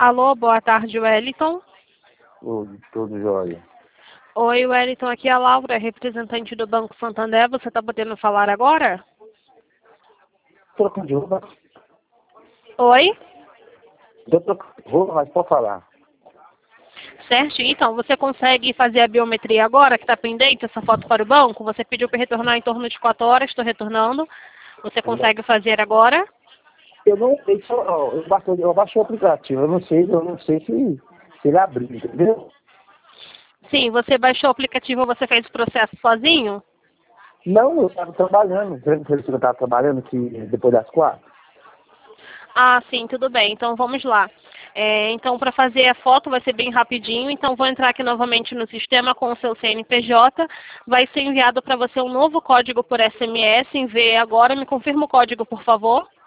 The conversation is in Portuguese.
Alô, boa tarde, Wellington. Tudo jóia. Oi, Wellington, aqui é a Laura, representante do Banco Santander. Você está podendo falar agora? Trocando de roupa? Oi? Eu trocando de roupa, mas pode falar. Certo, então, você consegue fazer a biometria agora, que está pendente, essa foto para o banco? Você pediu para retornar em torno de 4 horas, estou retornando. Você consegue fazer agora? Eu não sei se eu baixei o aplicativo, eu não sei se ele abriu, entendeu? Sim, você baixou o aplicativo, você fez o processo sozinho? Não, eu estava trabalhando. Lembra que eu estava trabalhando aqui depois das 4? Ah, sim, tudo bem. Então, vamos lá. Então, para fazer a foto vai ser bem rapidinho. Então, vou entrar aqui novamente no sistema com o seu CNPJ. Vai ser enviado para você um novo código por SMS. Envie agora. Me confirma o código, por favor.